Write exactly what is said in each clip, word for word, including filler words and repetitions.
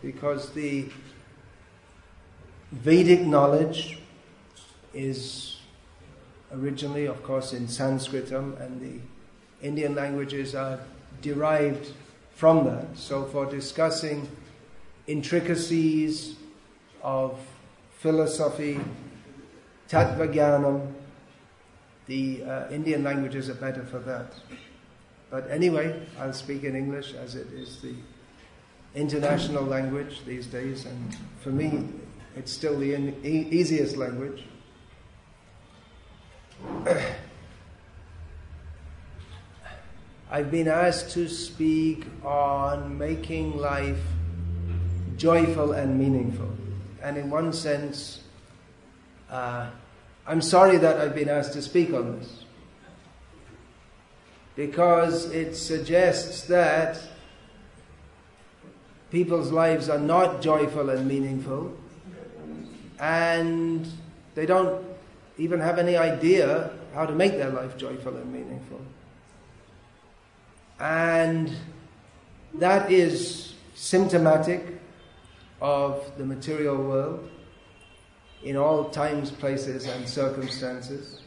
because the Vedic knowledge is originally, of course, in Sanskritam, and the Indian languages are derived from that. So for discussing intricacies of philosophy, Tattvagyanam, the uh, Indian languages are better for that. But anyway, I'll speak in English as it is the international language these days, and for me, it's still the in- e- easiest language. I've been asked to speak on making life joyful and meaningful. And in one sense, uh, I'm sorry that I've been asked to speak on this, because it suggests that people's lives are not joyful and meaningful, and they don't even have any idea how to make their life joyful and meaningful. And that is symptomatic of the material world in all times, places and circumstances.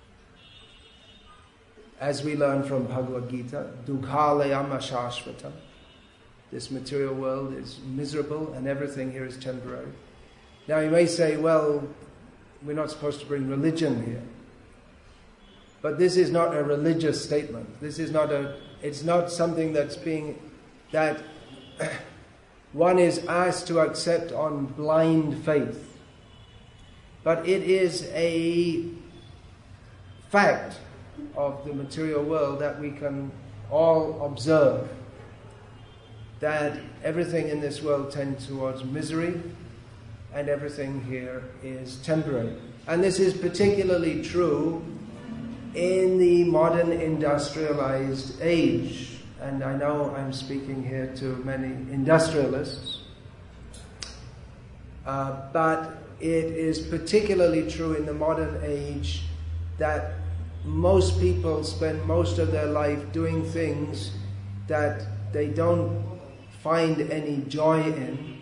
As we learn from Bhagavad Gita, Dukhalayam ashashvatam. This material world is miserable and everything here is temporary. Now you may say, well, we're not supposed to bring religion here. But this is not a religious statement. This is not a, it's not something that's being, that one is asked to accept on blind faith. But it is a fact of the material world that we can all observe, that everything in this world tends towards misery, and everything here is temporary. And this is particularly true in the modern industrialized age. And I know I'm speaking here to many industrialists, uh, but it is particularly true in the modern age that most people spend most of their life doing things that they don't find any joy in.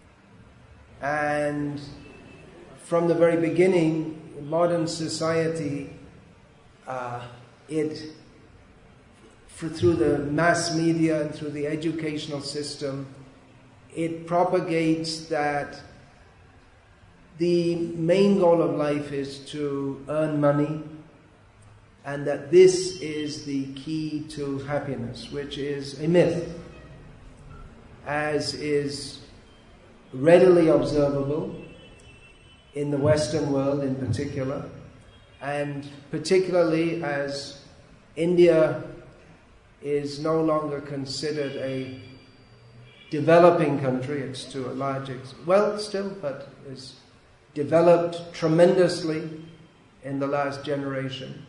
And from the very beginning, in modern society, uh, it, for, through the mass media and through the educational system, it propagates that the main goal of life is to earn money, and that this is the key to happiness, which is a myth, as is readily observable in the Western world in particular, and particularly as India is no longer considered a developing country. It's to a large extent, well still, but is developed tremendously in the last generation.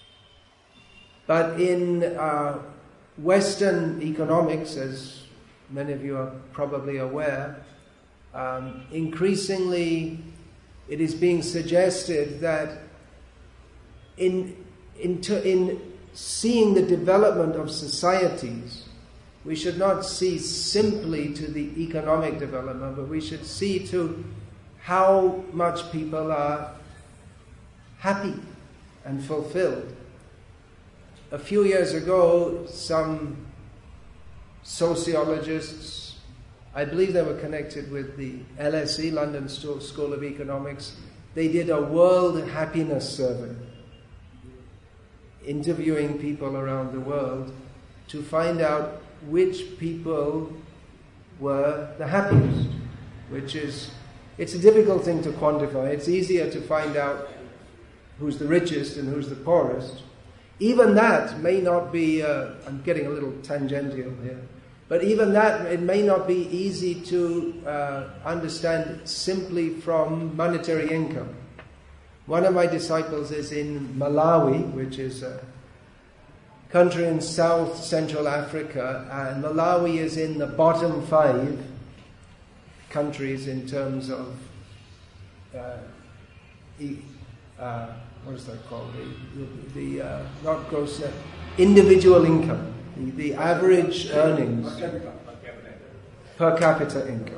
But in uh, Western economics, as many of you are probably aware, um, increasingly it is being suggested that in, in, in seeing the development of societies, we should not see simply to the economic development, but we should see to how much people are happy and fulfilled. A few years ago, some sociologists, I believe they were connected with the L S E, London School of Economics, they did a world happiness survey, interviewing people around the world to find out which people were the happiest, which is, it's a difficult thing to quantify. It's easier to find out who's the richest and who's the poorest. Even that may not be, uh, I'm getting a little tangential here, but even that, it may not be easy to uh, understand simply from monetary income. One of my disciples is in Malawi, which is a country in South Central Africa, and Malawi is in the bottom five countries in terms of uh, e- uh, what is that called? The, the, the uh, not gross net, individual income, the, the average earnings, per capita income.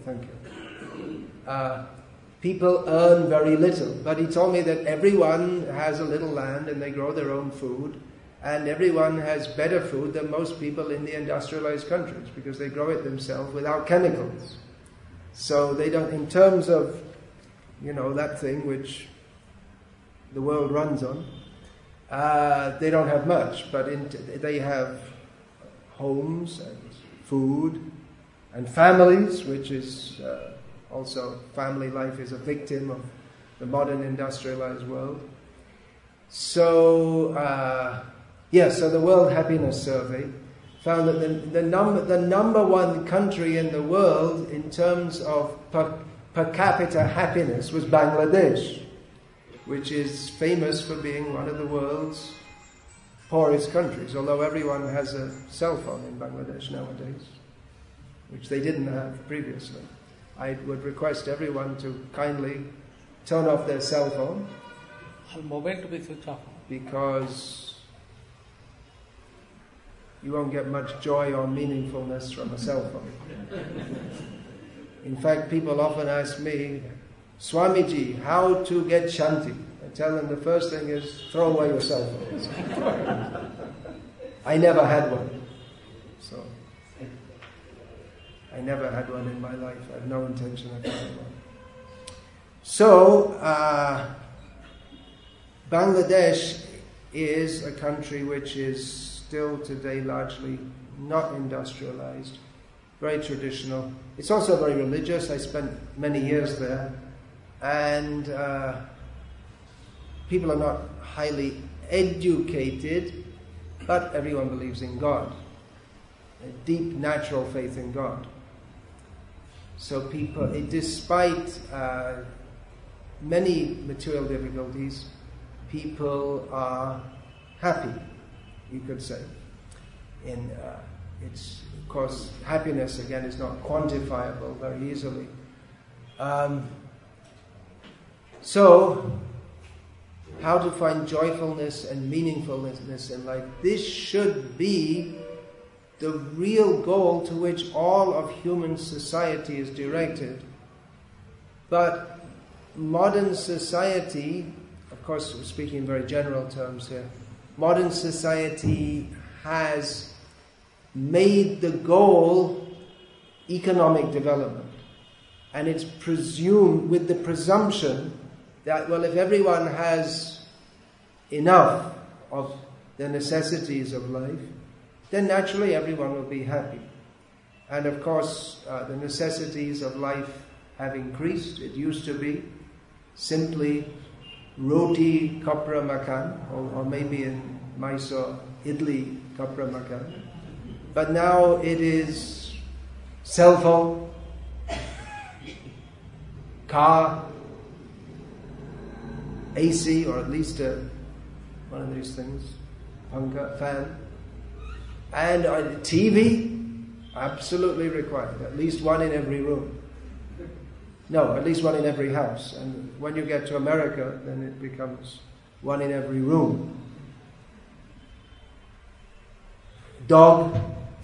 thank you. Uh, people earn very little, but he told me that everyone has a little land and they grow their own food, and everyone has better food than most people in the industrialized countries because they grow it themselves without chemicals. So they don't, in terms of, you know, that thing which the world runs on, uh, they don't have much, but in, they have homes and food and families, which is uh, also, family life is a victim of the modern industrialized world. So, uh, yeah, so the World Happiness Survey found that the, the, number, the number one country in the world in terms of per, per capita happiness was Bangladesh, which is famous for being one of the world's poorest countries, although everyone has a cell phone in Bangladesh nowadays, which they didn't have previously. I would request everyone to kindly turn off their cell phone, because you won't get much joy or meaningfulness from a cell phone. In fact, people often ask me, Swamiji, how to get Shanti? I tell them the first thing is throw away your cell phones. I never had one. So, I never had one in my life. I have no intention of having one. So, uh, Bangladesh is a country which is still today largely not industrialized, very traditional. It's also very religious. I spent many years there. And uh, people are not highly educated, but everyone believes in God. A deep natural faith in God. So people, despite uh, many material difficulties, people are happy, you could say. In, uh, it's, of course, happiness, again, is not quantifiable very easily. Um, So, how to find joyfulness and meaningfulness in life? This should be the real goal to which all of human society is directed. But modern society, of course we're speaking in very general terms here, modern society has made the goal economic development. And it's presumed, with the presumption that, well, if everyone has enough of the necessities of life, then naturally everyone will be happy. And of course, uh, the necessities of life have increased. It used to be simply roti kapra makan, or, or maybe in Mysore, idli kapra makan. But now it is cell phone, car, A C, or at least a, one of these things, panka, fan, and a T V, absolutely required, at least one in every room. No, at least one in every house. And when you get to America, then it becomes one in every room. Dog,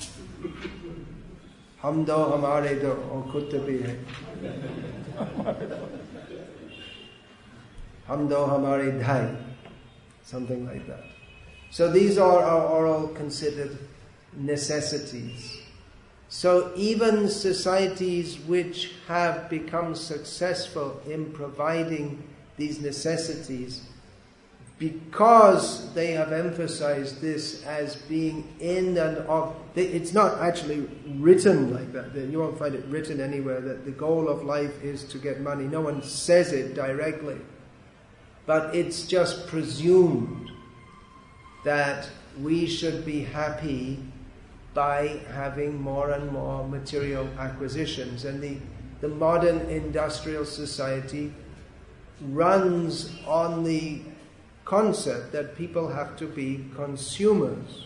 hum do hamare do, or kutta bhi hai. Hum do hamare dhai, something like that. So these are, are, are all considered necessities. So even societies which have become successful in providing these necessities, because they have emphasized this as being in and of, it's not actually written like that. You won't find it written anywhere that the goal of life is to get money. No one says it directly. But it's just presumed that we should be happy by having more and more material acquisitions. And the, the modern industrial society runs on the concept that people have to be consumers.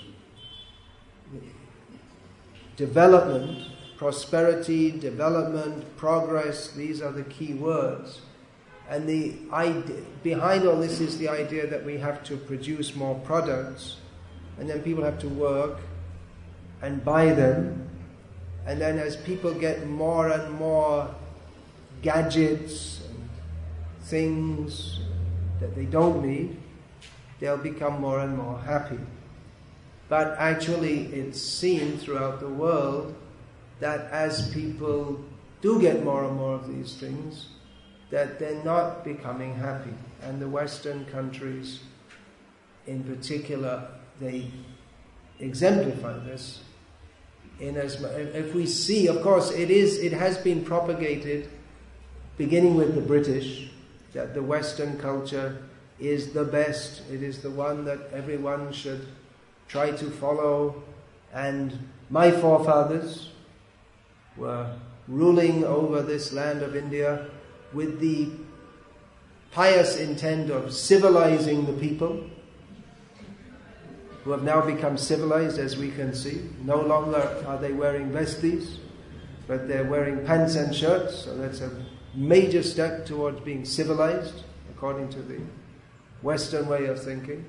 Development, prosperity, development, progress, these are the key words. And the idea, behind all this is the idea that we have to produce more products, and then people have to work and buy them, And then as people get more and more gadgets and things that they don't need, they'll become more and more happy. But actually it's seen throughout the world that as people do get more and more of these things, that they're not becoming happy. And the Western countries in particular, they exemplify this. In as if we see, of course, it is it has been propagated, beginning with the British, that the Western culture is the best. It is the one that everyone should try to follow. And my forefathers were ruling over this land of India with the pious intent of civilizing the people, who have now become civilized, as we can see. No longer are they wearing vesties, but they're wearing pants and shirts, so that's a major step towards being civilized, according to the Western way of thinking.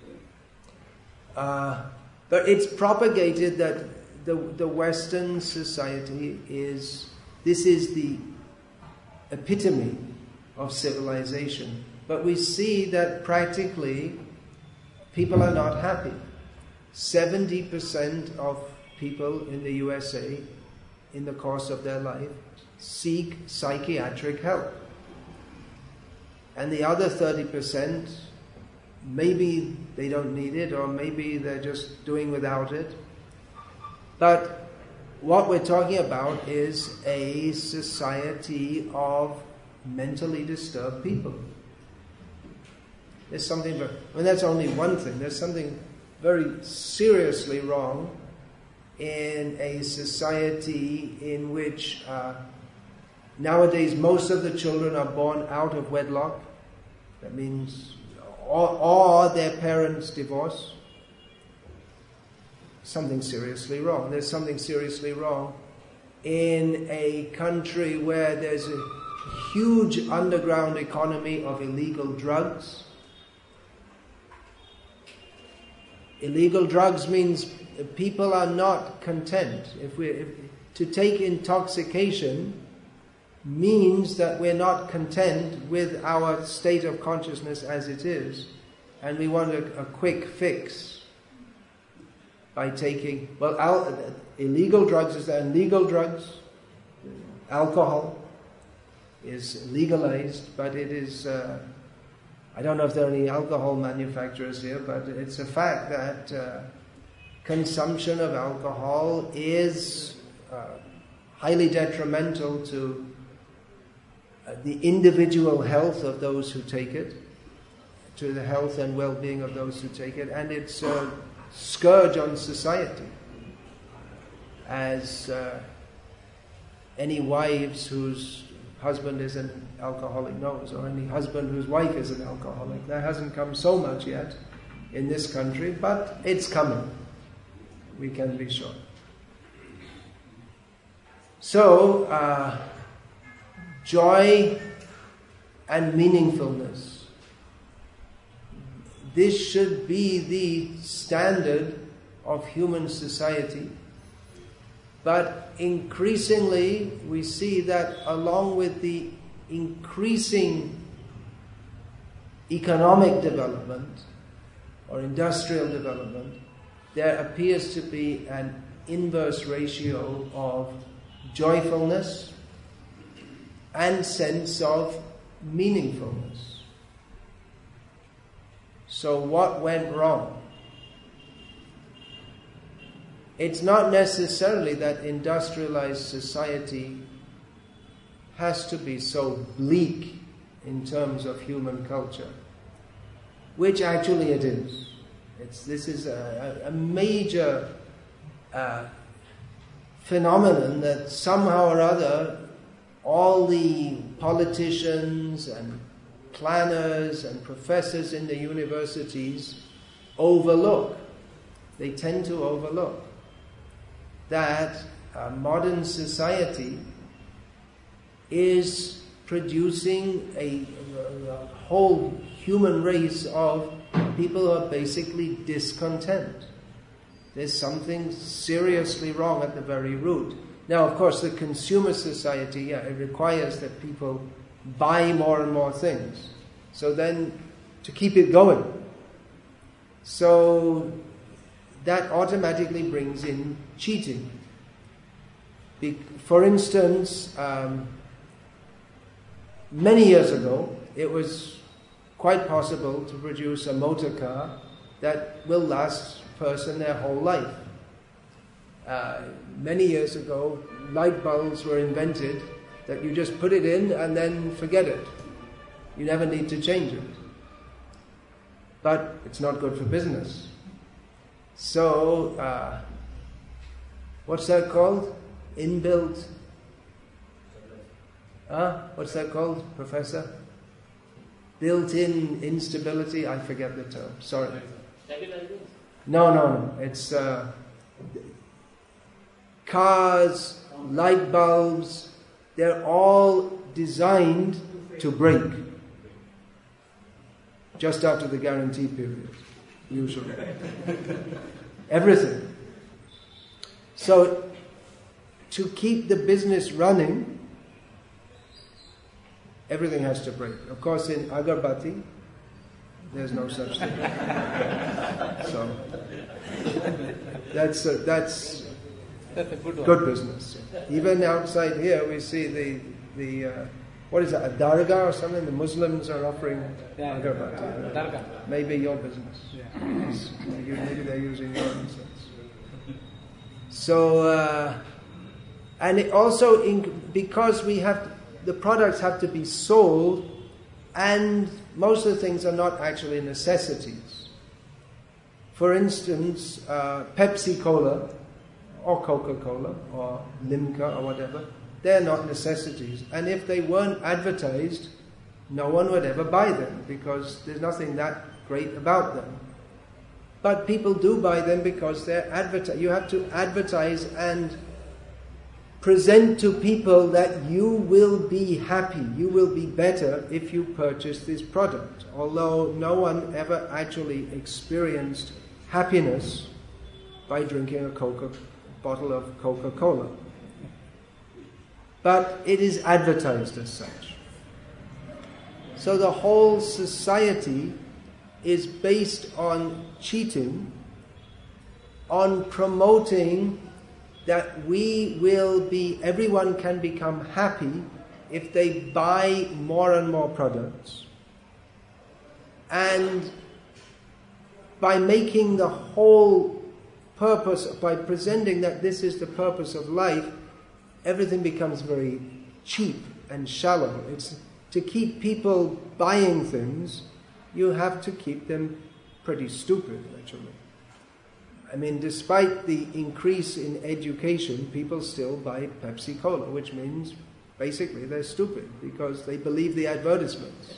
Uh, but it's propagated that the, the Western society is, this is the epitome of civilization. But we see that practically people are not happy. seventy percent of people in the U S A, in the course of their life, seek psychiatric help. And the other thirty percent, maybe they don't need it, or maybe they're just doing without it. But what we're talking about is a society of mentally disturbed people. There's something, I mean, that's only one thing. There's something very seriously wrong in a society in which uh, nowadays most of the children are born out of wedlock. That means, or, or their parents divorce. Something seriously wrong. There's something seriously wrong in a country where there's a huge underground economy of illegal drugs. Illegal drugs means people are not content. If we, if, to take intoxication means that we're not content with our state of consciousness as it is, and we want a, a quick fix by taking, well, al- illegal drugs is that illegal drugs, alcohol is legalized, but it is, uh, I don't know if there are any alcohol manufacturers here, but it's a fact that uh, consumption of alcohol is uh, highly detrimental to uh, the individual health of those who take it, to the health and well-being of those who take it, and it's a scourge on society. As uh, any wives whose husband is an alcoholic knows, or any husband whose wife is an alcoholic. That hasn't come so much yet in this country, but it's coming. We can be sure. So, uh, joy and meaningfulness. This should be the standard of human society. But increasingly, we see that along with the increasing economic development or industrial development, there appears to be an inverse ratio of joyfulness and sense of meaningfulness. So what went wrong? It's not necessarily that industrialized society has to be so bleak in terms of human culture, which actually it is. It's, this is a, a major uh, phenomenon that somehow or other all the politicians and planners and professors in the universities overlook. They tend to overlook that uh, modern society is producing a, a, a whole human race of people who are basically discontent. There's something seriously wrong at the very root. Now, of course, the consumer society, yeah, it requires that people buy more and more things. So then, to keep it going. So, that automatically brings in cheating. Be- for instance, um, many years ago, it was quite possible to produce a motor car that will last a person their whole life. Uh, many years ago, light bulbs were invented that you just put it in and then forget it. You never need to change it. But it's not good for business. So, uh, what's that called? Inbuilt? Huh? What's that called, Professor? Built-in instability? I forget the term. Sorry. No, no, no. It's uh, cars, light bulbs, they're all designed to break just after the guarantee period, usually. Everything. So, to keep the business running, everything has to break. Of course, in agarbatti, there's no such thing. So, that's, uh, that's That's a good one. good business. Even outside here, we see the, the uh, what is that, a dargah or something? The Muslims are offering Yeah, agarbatti. Dargah. Maybe your business. Yeah. Yes. Maybe they're using your incense. So, uh, and it also, in, because we have, the products have to be sold, and most of the things are not actually necessities. For instance, uh, Pepsi Cola, or Coca-Cola, or Limca, or whatever, they're not necessities. And if they weren't advertised, no one would ever buy them, because there's nothing that great about them. But people do buy them because they're advertised. You have to advertise and present to people that you will be happy, you will be better if you purchase this product. Although no one ever actually experienced happiness by drinking a Coca bottle of Coca-Cola. But it is advertised as such. So the whole society is based on cheating, on promoting that we will be, everyone can become happy if they buy more and more products. And by making the whole purpose, by presenting that this is the purpose of life, everything becomes very cheap and shallow. It's to keep people buying things, you have to keep them pretty stupid, actually. I mean, despite the increase in education, people still buy Pepsi Cola, which means basically they're stupid because they believe the advertisements.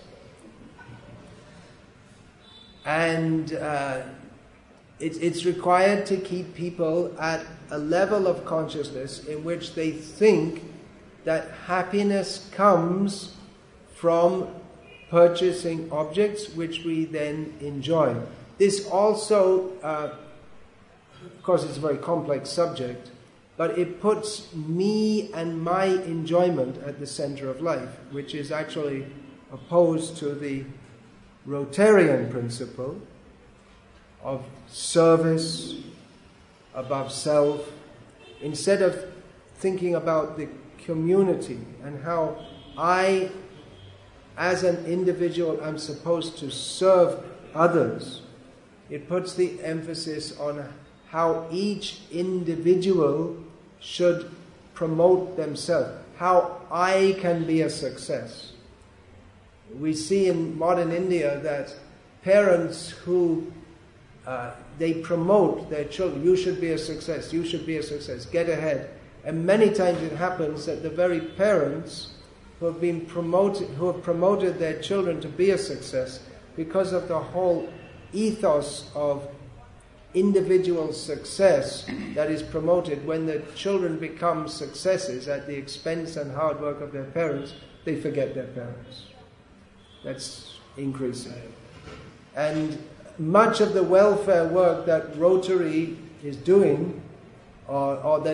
And uh, it, it's required to keep people at a level of consciousness in which they think that happiness comes from purchasing objects which we then enjoy. This also, uh, of course it's a very complex subject, but it puts me and my enjoyment at the center of life, which is actually opposed to the Rotarian principle of service above self. Instead of thinking about the community and how I, as an individual, am supposed to serve others, it puts the emphasis on how each individual should promote themselves, how I can be a success. We see in modern India that parents who uh, they promote their children, you should be a success, you should be a success, get ahead. And many times it happens that the very parents who have been promoted, who have promoted their children to be a success, because of the whole ethos of individual success that is promoted, when the children become successes at the expense and hard work of their parents, they forget their parents. That's increasing. And much of the welfare work that Rotary is doing, or, or that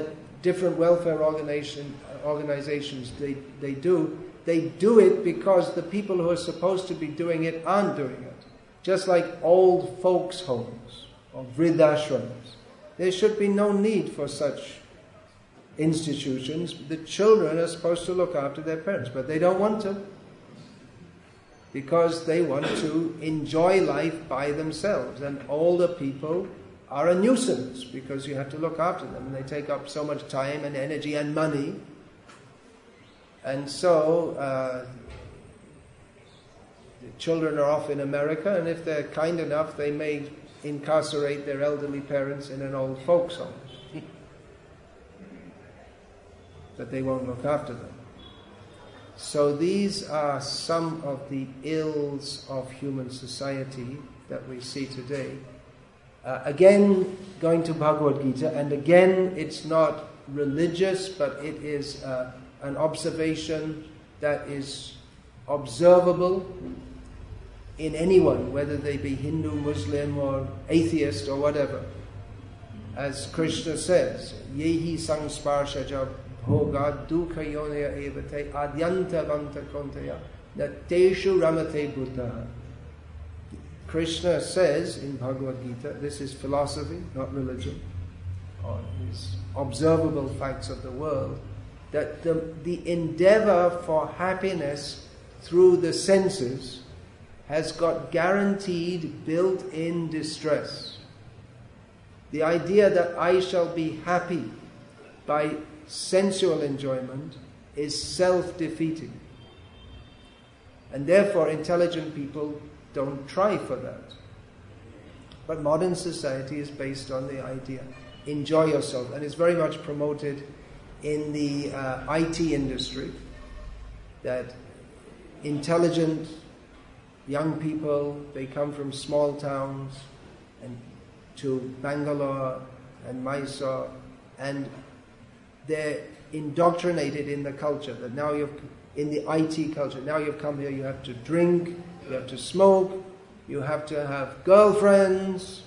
different welfare organization, organizations, they, they do, they do it because the people who are supposed to be doing it aren't doing it. Just like old folks' homes or vridashrams. There should be no need for such institutions. The children are supposed to look after their parents, but they don't want to, because they want to enjoy life by themselves. And older people are a nuisance because you have to look after them, and they take up so much time and energy and money. And so uh, the children are off in America, and if they're kind enough, they may incarcerate their elderly parents in an old folks' home. But they won't look after them. So these are some of the ills of human society that we see today. Uh, again, going to Bhagavad Gita, and again, it's not religious, but it is uh, an observation that is observable in anyone, whether they be Hindu, Muslim, or atheist, or whatever. As Krishna says, Yehi sangsparshaja bhoga dukha yonaya evate adyanta vanta kontaya nateshu ramate buddha. Krishna says in Bhagavad Gita, this is philosophy, not religion, or these observable facts of the world, that the, the endeavor for happiness through the senses has got guaranteed built-in distress. The idea that I shall be happy by sensual enjoyment is self-defeating. And therefore intelligent people don't try for that. But modern society is based on the idea, enjoy yourself, and it's very much promoted in the uh, I T industry, that intelligent young people, they come from small towns and to Bangalore and Mysore, and they're indoctrinated in the culture, that now you've, in the I T culture, now you've come here, you have to drink, you have to smoke, you have to have girlfriends,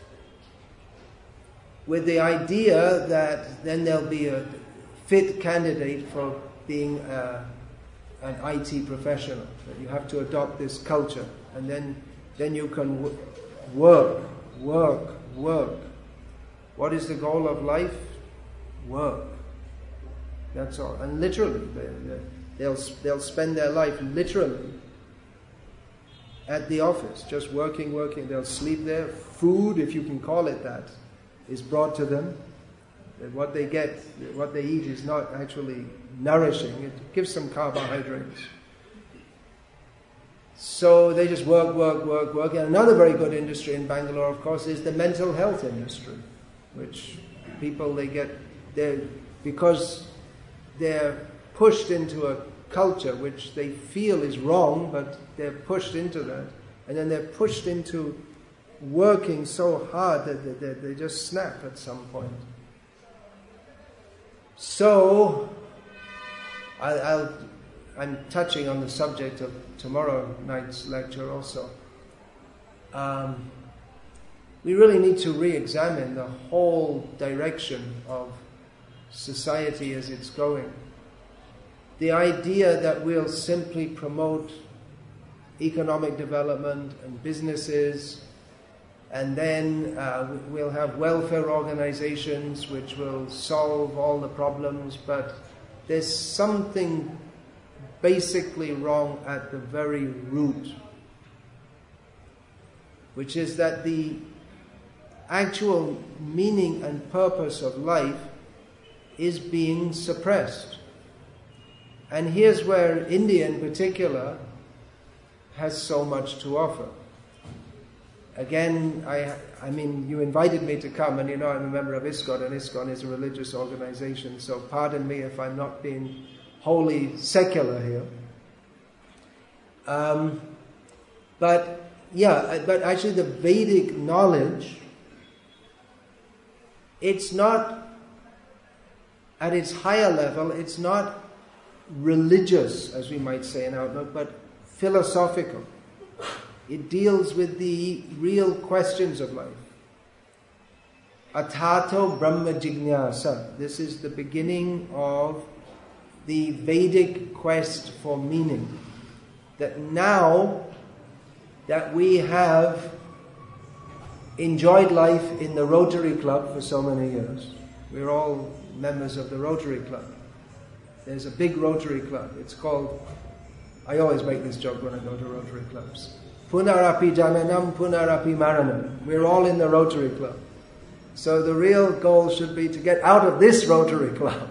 with the idea that then there'll be a fit candidate for being a, an I T professional, that you have to adopt this culture, and then, then you can w- work, work, work. What is the goal of life? Work. That's all. And literally, they, they'll, they'll spend their life literally at the office, just working, working. They'll sleep there. Food, if you can call it that, is brought to them. What they get, what they eat is not actually nourishing. It gives some carbohydrates. So they just work, work, work, work. And another very good industry in Bangalore, of course, is the mental health industry, which people, they get, they're, because they're pushed into a culture which they feel is wrong, but they're pushed into that. And then they're pushed into working so hard that they, they just snap at some point. So, I'll, I'll, I'm touching on the subject of tomorrow night's lecture also. Um, we really need to re-examine the whole direction of society as it's going. The idea that we'll simply promote economic development and businesses, and then uh, we'll have welfare organizations which will solve all the problems, but there's something basically wrong at the very root, which is that the actual meaning and purpose of life is being suppressed. And here's where India in particular has so much to offer. Again, I, I mean, you invited me to come, and you know I'm a member of ISKCON, and ISKCON is a religious organization, so pardon me if I'm not being wholly secular here. Um, but, yeah, but actually the Vedic knowledge, it's not, at its higher level, it's not religious, as we might say in Outlook, but philosophical. It deals with the real questions of life. Atato Brahma Jignasa. This is the beginning of the Vedic quest for meaning. That now that we have enjoyed life in the Rotary Club for so many years, we're all members of the Rotary Club. There's a big Rotary Club. It's called, I always make this joke when I go to Rotary Clubs, Punarapi Jananam, Punarapi Maranam. We're all in the Rotary Club. So the real goal should be to get out of this Rotary Club.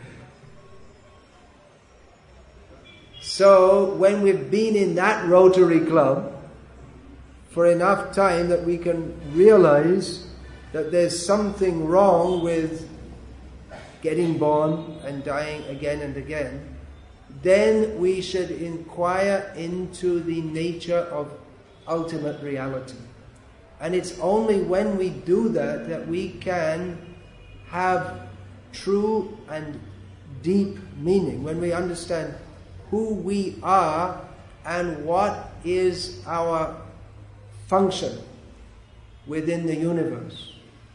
So when we've been in that Rotary Club for enough time that we can realize that there's something wrong with getting born and dying again and again, then we should inquire into the nature of ultimate reality. And it's only when we do that that we can have true and deep meaning, when we understand who we are and what is our function within the universe.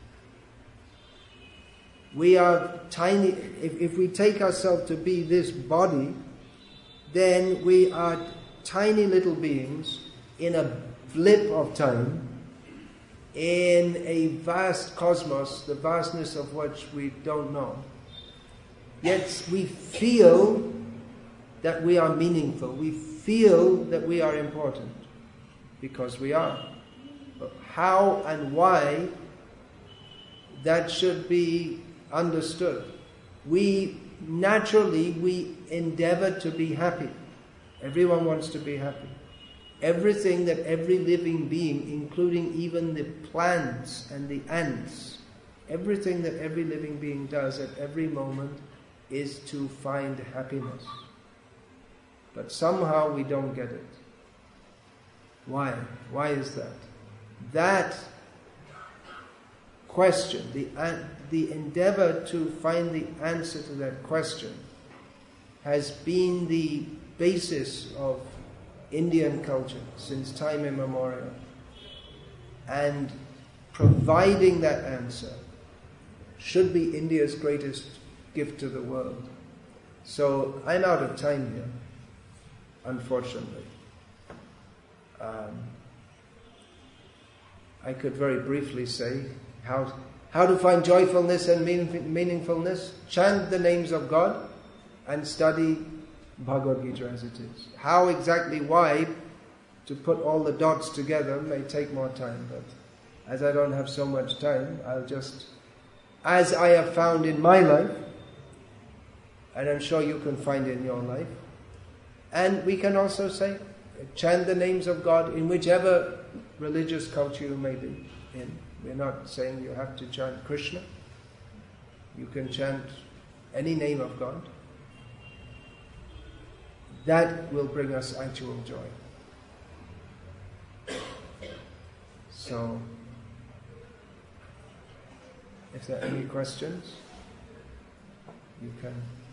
We are tiny. If, if we take ourselves to be this body, then we are tiny little beings in a blip of time, in a vast cosmos, the vastness of which we don't know. Yet we feel that we are meaningful. We feel that we are important, because we are. But how and why, that should be understood. We naturally, we endeavor to be happy. Everyone wants to be happy. Everything that every living being, including even the plants and the ants, everything that every living being does at every moment is to find happiness. But somehow we don't get it. Why? Why is that? That question, the, the endeavor to find the answer to that question, has been the basis of Indian culture since time immemorial. And providing that answer should be India's greatest gift to the world. So I'm out of time here, unfortunately. Um, I could very briefly say how, how to find joyfulness and meaning, meaningfulness. Chant the names of God and study Bhagavad Gita as it is. How exactly, why, to put all the dots together may take more time, but as I don't have so much time, I'll just, as I have found in my life, and I'm sure you can find in your life, and we can also say, chant the names of God in whichever religious culture you may be in. We're not saying you have to chant Krishna. You can chant any name of God. That will bring us actual joy. So, if there are any questions, you can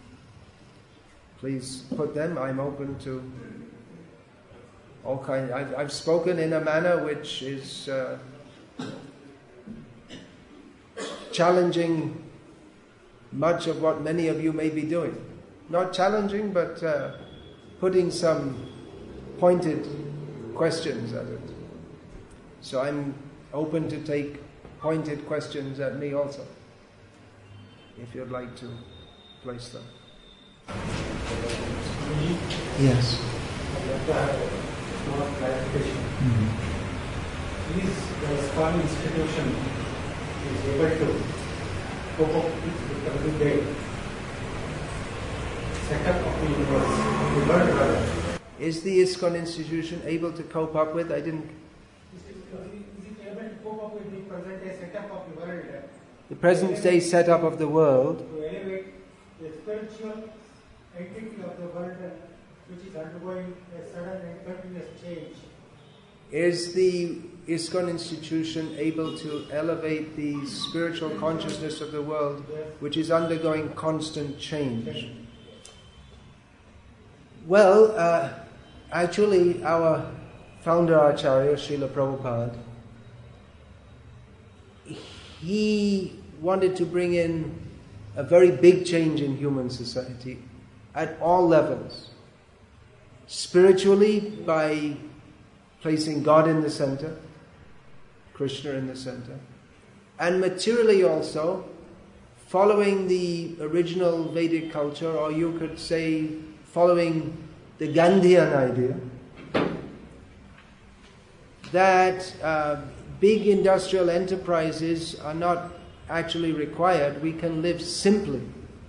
please put them. I'm open to all kinds. I've, I've spoken in a manner which is uh, challenging much of what many of you may be doing. Not challenging, but uh, putting some pointed questions at it. So I'm open to take pointed questions at me also, if you'd like to place them. Yes. I'd like to have a small clarification. Mm-hmm. Is the ISKCON institution is able to cope up with the present day setup of the universe, of the world rather? Is the ISKCON institution able to cope up with? I didn't. Is it, is it able to cope up with the present day setup of the world? The present day setup of the world. To elevate the spiritual entity of the world, which is undergoing a sudden and continuous change. Is the ISKCON institution able to elevate the spiritual consciousness of the world, which is undergoing constant change? Well, uh, actually, our founder Acharya, Srila Prabhupada, he wanted to bring in a very big change in human society at all levels. Spiritually, by placing God in the center, Krishna in the center, and materially also, following the original Vedic culture, or you could say following the Gandhian idea, that uh, big industrial enterprises are not actually required. We can live simply.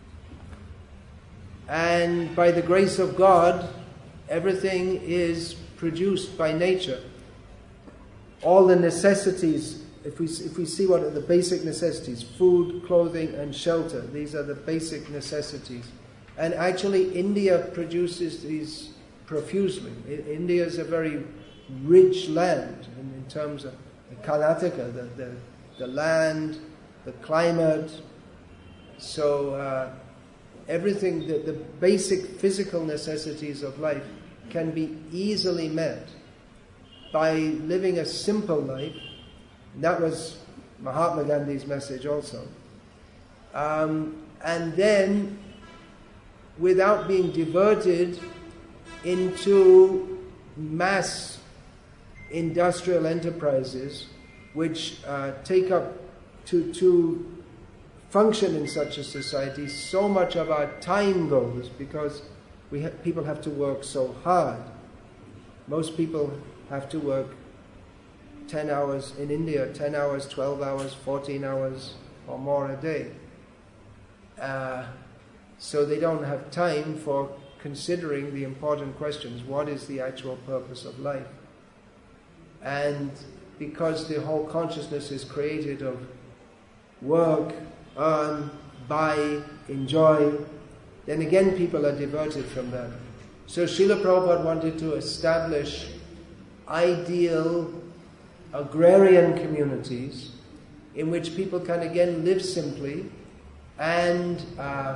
And by the grace of God, everything is produced by nature. All the necessities, if we, if we see what are the basic necessities, food, clothing and shelter, these are the basic necessities. And actually India produces these profusely. I, India is a very rich land in, in terms of Karnataka, the, the, the land, the climate. So uh, everything, the, the basic physical necessities of life can be easily met by living a simple life. That was Mahatma Gandhi's message also. Um, and then, without being diverted into mass industrial enterprises, which uh, take up to, to function in such a society, so much of our time goes because we ha- people have to work so hard. Most people have to work ten hours in India, ten hours, twelve hours, fourteen hours or more a day. Uh, so they don't have time for considering the important questions. What is the actual purpose of life? And because the whole consciousness is created of work, earn, buy, enjoy, then again people are diverted from that. So Srila Prabhupada wanted to establish ideal agrarian communities in which people can again live simply and uh,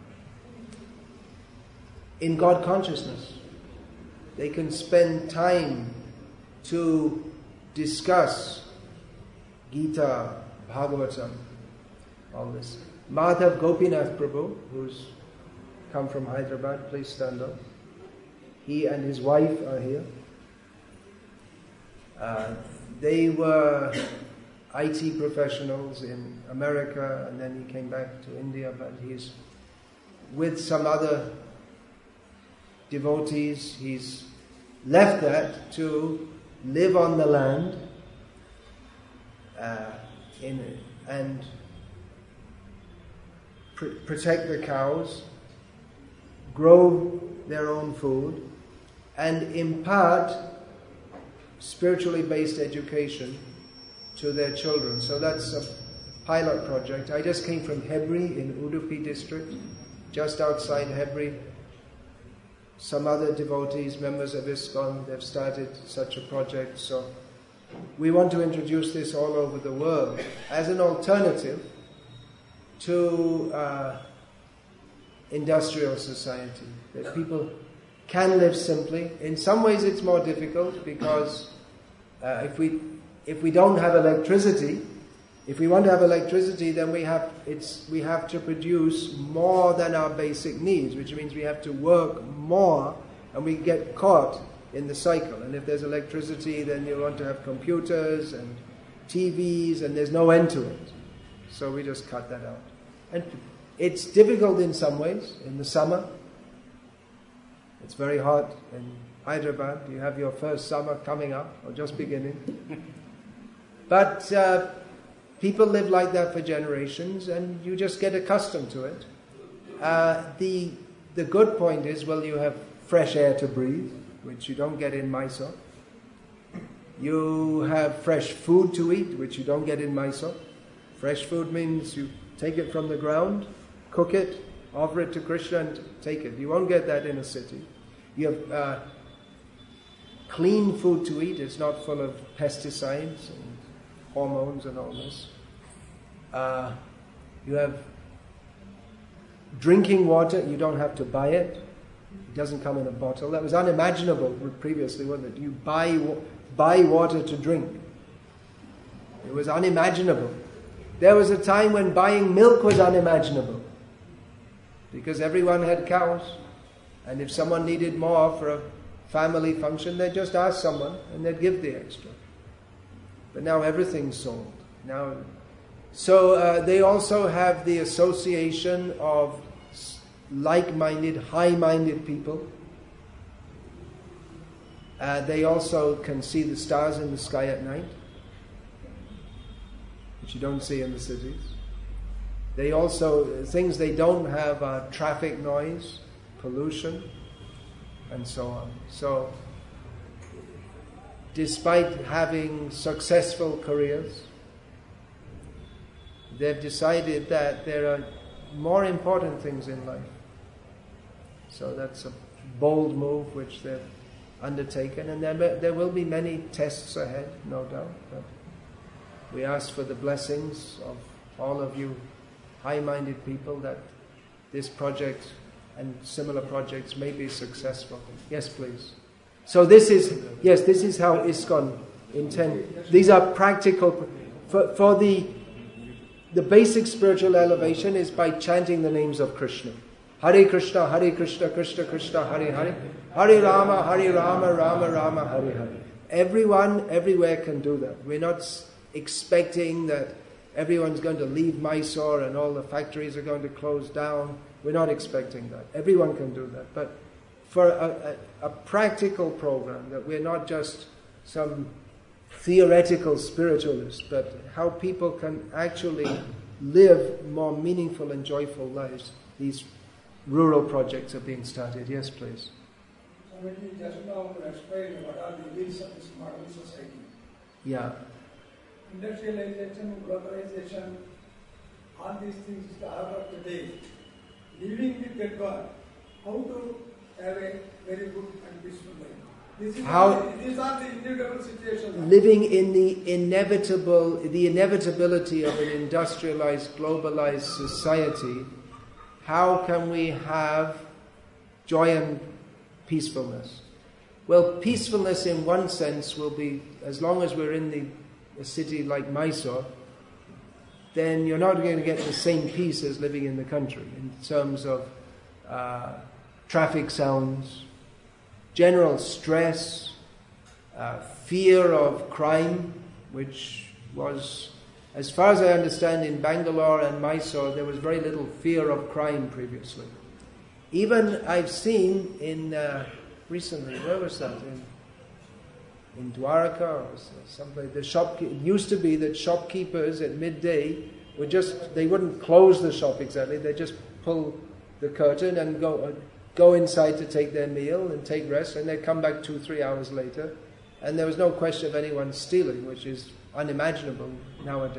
in God consciousness. They can spend time to discuss Gita, Bhagavatam, all this. Madhav Gopinath Prabhu, who's come from Hyderabad, please stand up. He and his wife are here. Uh, they were I T professionals in America, and then he came back to India, but he's with some other devotees. He's left that to live on the land uh, in, and pr- protect the cows, grow their own food, and impart spiritually based education to their children. So that's a pilot project. I just came from Hebri in Udupi district, just outside Hebri. Some other devotees, members of ISKCON, they've started such a project. So we want to introduce this all over the world as an alternative to uh, industrial society, that people can live simply. In some ways it's more difficult because uh, if we if we don't have electricity, if we want to have electricity, then we have it's we have to produce more than our basic needs, which means we have to work more, and we get caught in the cycle. And if there's electricity, then you want to have computers and T Vs, and there's no end to it. So we just cut that out. And it's difficult in some ways. In the summer, it's very hot in Hyderabad. You have your first summer coming up, or just beginning. But uh, people live like that for generations, and you just get accustomed to it. Uh, the the good point is, well, you have fresh air to breathe, which you don't get in Mysore. You have fresh food to eat, which you don't get in Mysore. Fresh food means you take it from the ground, cook it, offer it to Krishna and take it. You won't get that in a city. You have uh, clean food to eat. It's not full of pesticides and hormones and all this. Uh, you have drinking water. You don't have to buy it. It doesn't come in a bottle. That was unimaginable previously, wasn't it? You buy buy water to drink. It was unimaginable. There was a time when buying milk was unimaginable, because everyone had cows, and if someone needed more for a family function, they'd just ask someone and they'd give the extra. But now everything's sold. Now, so uh, they also have the association of like-minded, high-minded people. Uh, they also can see the stars in the sky at night, which you don't see in the cities. They also, things they don't have are traffic noise, pollution, and so on. So, despite having successful careers, they've decided that there are more important things in life. So that's a bold move which they've undertaken, and there, there will be many tests ahead, no doubt. But we ask for the blessings of all of you high-minded people that this project and similar projects may be successful. Yes, please. So this is, yes, this is how ISKCON intend. These are practical. For, for the, the basic spiritual elevation is by chanting the names of Krishna. Hare Krishna, Hare Krishna, Krishna Krishna, Hare Hare. Hare Rama, Hare Rama, Rama Rama, Hare Hare. Everyone, everywhere can do that. We're not expecting that everyone's going to leave Mysore and all the factories are going to close down. We're not expecting that. Everyone can do that. But for a, a, a practical program, that we're not just some theoretical spiritualists, but how people can actually live more meaningful and joyful lives, these rural projects are being started. Yes, please. Somebody just now explained what are the ills of this modern society. Yeah. Industrialization, globalization, all these things is the order of the day. Living with that God, how to have a very good and peaceful life. This is How, the, these are the inevitable situations. Living in the inevitable, the inevitability of an industrialized, globalized society, how can we have joy and peacefulness? Well, peacefulness in one sense will be, as long as we're in the, a city like Mysore, then you're not going to get the same peace as living in the country in terms of uh, traffic sounds, general stress, uh, fear of crime, which was, as far as I understand, in Bangalore and Mysore, there was very little fear of crime previously. Even I've seen in, uh, recently, where was that? In, in Dwarka or someplace, the shop, it used to be that shopkeepers at midday would just, they wouldn't close the shop exactly, they'd just pull the curtain and go, uh, go inside to take their meal and take rest, and they'd come back two, three hours later, and there was no question of anyone stealing, which is unimaginable nowadays.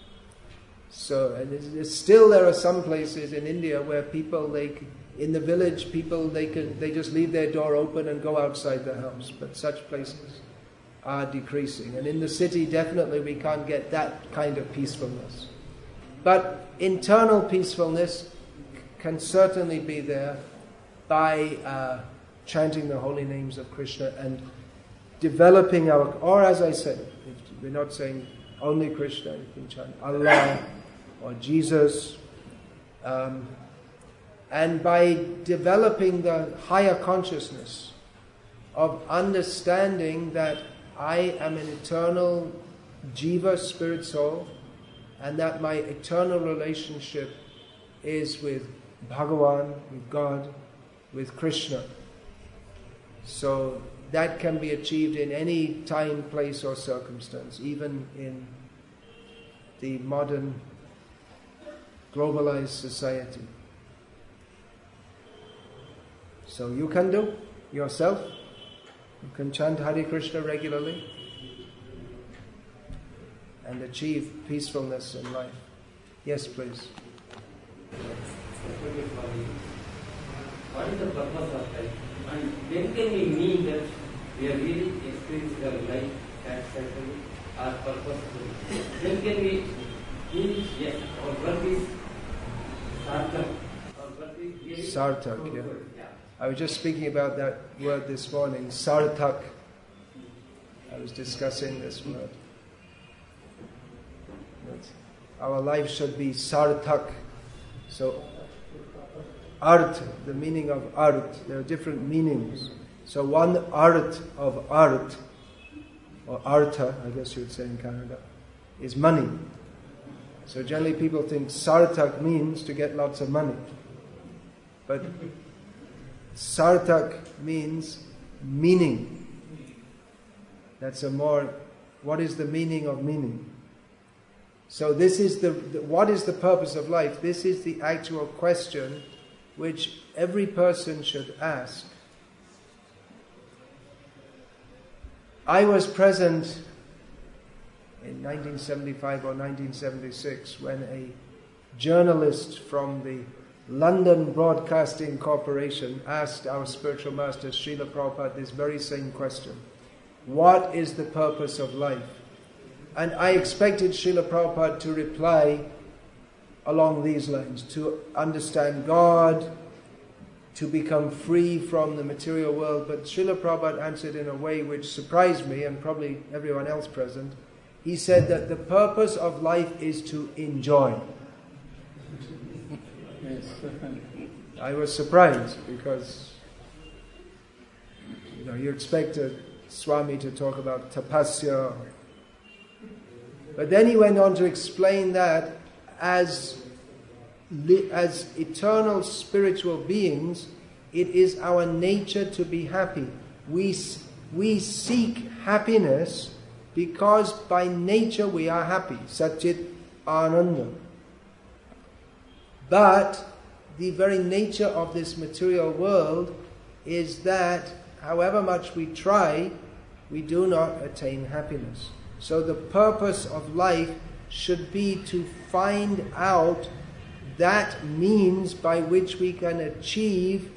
So, and it's, it's still there are some places in India where people, they, in the village, people, they can, they just leave their door open and go outside the house, but such places are decreasing. And in the city, definitely we can't get that kind of peacefulness. But internal peacefulness can certainly be there by uh, chanting the holy names of Krishna and developing our, or as I said, we're not saying only Krishna, you can chant Allah or Jesus, um, and by developing the higher consciousness of understanding that I am an eternal jiva, spirit soul, and that my eternal relationship is with Bhagavan, with God, with Krishna. So that can be achieved in any time, place or circumstance, even in the modern globalized society. So you can do yourself. You can chant Hare Krishna regularly and achieve peacefulness in life. Yes, please. What is the purpose of life? And when can we mean that we are really experiencing our life satisfactorily or purposefully? When can we mean, yes, our work is sarthak? Our work is really Sarthak, yeah. yeah. I was just speaking about that word this morning, sarthak. I was discussing this word. That's, our life should be sarthak. So, art, the meaning of art, there are different meanings. So one art of art, or artha, I guess you would say in Kannada, is money. So generally people think sarthak means to get lots of money. But sarthak means meaning. That's a more, what is the meaning of meaning? So this is the, the, what is the purpose of life? This is the actual question which every person should ask. I was present in nineteen seventy-five or nineteen seventy-six when a journalist from the London Broadcasting Corporation asked our spiritual master Srila Prabhupada this very same question. What is the purpose of life? And I expected Srila Prabhupada to reply along these lines, to understand God, to become free from the material world. But Srila Prabhupada answered in a way which surprised me and probably everyone else present. He said that the purpose of life is to enjoy. Yes. I was surprised because you know you expect a Swami to talk about tapasya. But then he went on to explain that as as eternal spiritual beings, it is our nature to be happy. We, we seek happiness because by nature we are happy. Satchit Ananda. But the very nature of this material world is that however much we try, we do not attain happiness. So the purpose of life should be to find out that means by which we can achieve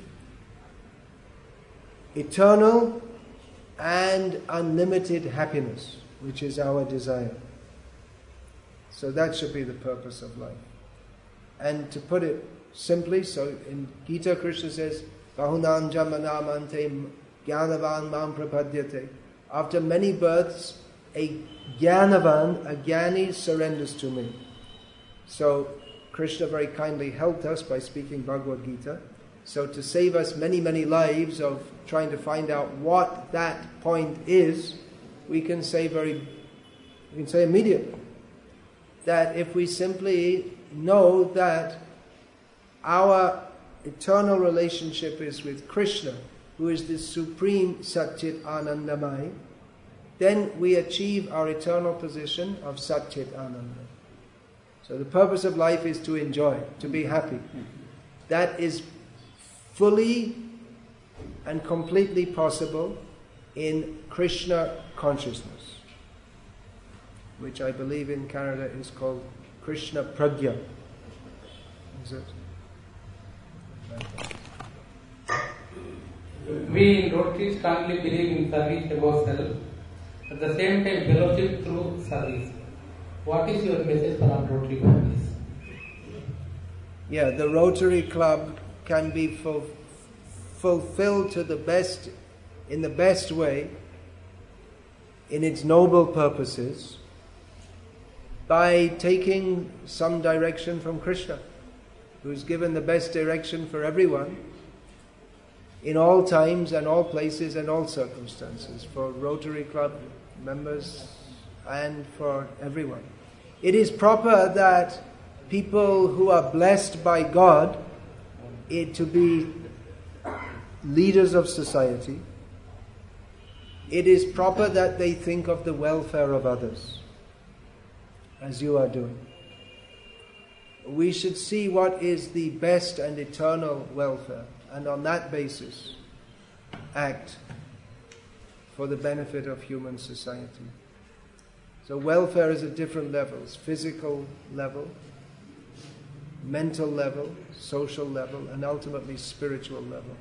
eternal and unlimited happiness, which is our desire. So that should be the purpose of life. And to put it simply, so in Gita Krishna says, Bahunam jamanamante gyanavan mam prapadyate. After many births, a gyanavan, a gyani surrenders to me. So Krishna very kindly helped us by speaking Bhagavad Gita. So to save us many, many lives of trying to find out what that point is, we can say very, we can say immediately that if we simply know that our eternal relationship is with Krishna, who is the supreme Satchit Anandamai, then we achieve our eternal position of Satchit Ananda. So the purpose of life is to enjoy, to be happy. That is fully and completely possible in Krishna consciousness, which I believe in Kannada is called Krishna Prajna. Is it? We in Rotary strongly believe in service above self. At the same time, fellowship through service. What is your message for our Rotary families? Yeah, the Rotary Club can be ful- fulfilled to the best, in the best way, in its noble purposes, by taking some direction from Krishna, who's given the best direction for everyone, in all times and all places and all circumstances, for Rotary Club members and for everyone. It is proper that people who are blessed by God it, to be leaders of society, it is proper that they think of the welfare of others, as you are doing. We should see what is the best and eternal welfare, and on that basis act for the benefit of human society. So welfare is at different levels: physical level, mental level, social level, and ultimately spiritual level.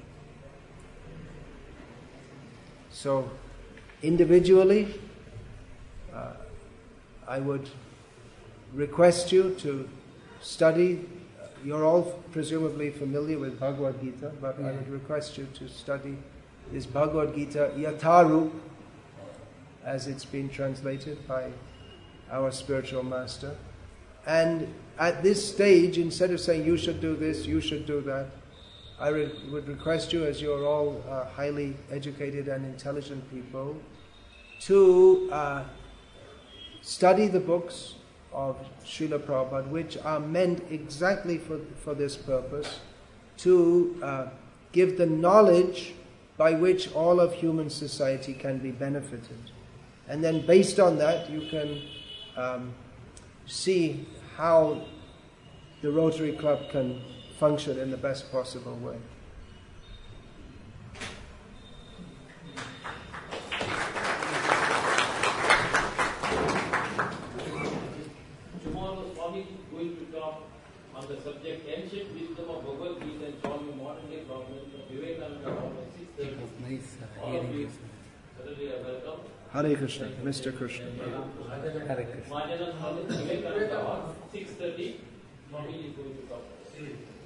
So individually, uh, I would request you to study. You're all presumably familiar with Bhagavad Gita, but I would request you to study this Bhagavad Gita Yatharup, as it's been translated by our spiritual master, And at this stage, instead of saying you should do this, you should do that, I re- would request you, as you're all uh, highly educated and intelligent people, to uh, study the books of Srila Prabhupada, which are meant exactly for, for this purpose, to uh, give the knowledge by which all of human society can be benefited. And then based on that, you can um, see how the Rotary Club can function in the best possible way. Tomorrow, Swami is going to talk on the subject Ancient Wisdom of Bhagavad Gita and Swami Modern Day Problem of Vivekananda at six thirty. Nice. All of you, certainly are welcome. Hare Krishna, Mister Krishna. Hare Krishna. Mahajanan Hall, Vivekananda Hall, six thirty. Swami is going to talk.